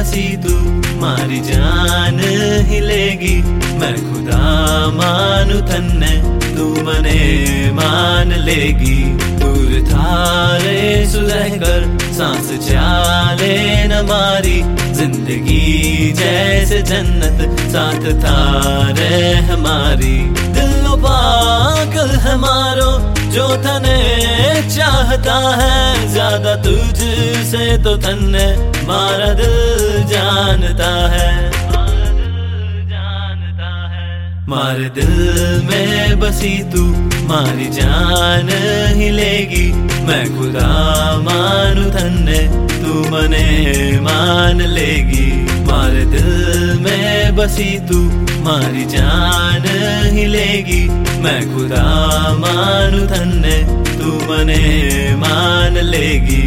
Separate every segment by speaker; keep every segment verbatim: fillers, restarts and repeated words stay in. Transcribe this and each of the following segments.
Speaker 1: बसी तू मारी जान ही लेगी। मैं खुदा मानू थन्ने तू मने मान लेगी। दूर थारे सुलह कर सांस चाले न मारी, जिंदगी जैसे जन्नत साथ थारे हमारी। दिलो पागल हमारो जो थने चाहता है, ज्यादा तुझसे तो थने मारा दिल जानता है। मारे दिल में बसी तू मारी जान ही लेगी। मैं खुदा मानू थन्ने तू मने मान लेगी। मारे दिल में बसी तू मारी जान ही लेगी। मैं खुदा मानू थन्ने तू मने मान लेगी।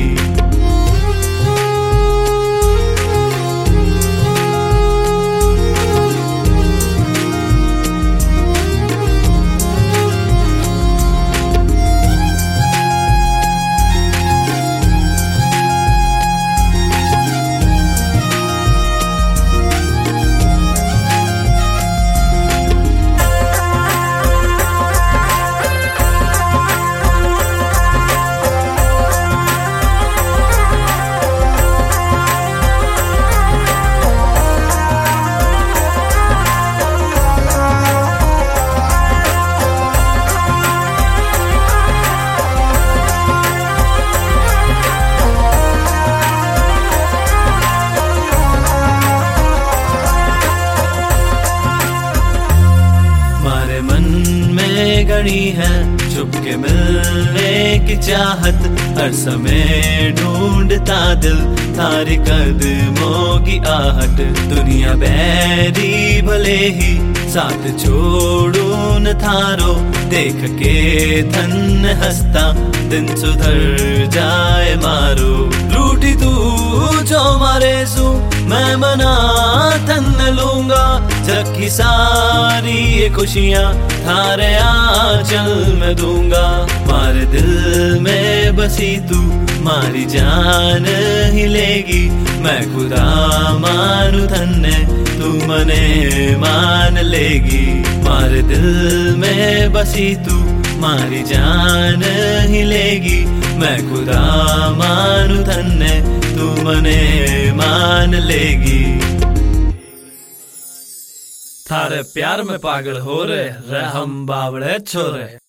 Speaker 1: गणी है छुप के मिलने की चाहत, हर समय ढूंढता दिल थारे कदमों की आहट। दुनिया बैरी भले ही साथ छोड़ू न थारो, देख के थन हंसता दिन सुधर जाए मारो। रूठी तू जो मारे सू मैं मना थन लूंगा, जग की सारी ये खुशियाँ थारे आंचल में दूंगा। मारे दिल में बसी तू मारी जान ही लेगी। मैं खुदा मानू थन्ने तू मने मान लेगी। मारे दिल में बसी तू मारी जान ही लेगी। मैं खुदा मानू थन्ने तू मने मान लेगी। थारे प्यार में पागल हो रहे रहे हम बावड़े छोरे।